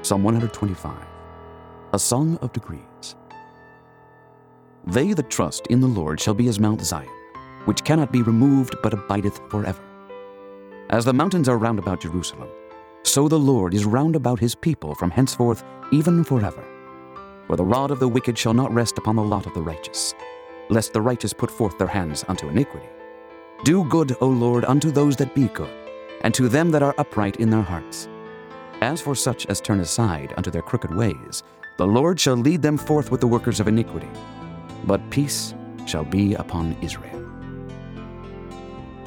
Psalm 125, a song of degrees. They that trust in the Lord shall be as Mount Zion, which cannot be removed but abideth forever. As the mountains are round about Jerusalem, so the Lord is round about his people from henceforth even forever. For the rod of the wicked shall not rest upon the lot of the righteous, lest the righteous put forth their hands unto iniquity. Do good, O Lord, unto those that be good, and to them that are upright in their hearts. As for such as turn aside unto their crooked ways, the Lord shall lead them forth with the workers of iniquity. But peace shall be upon Israel.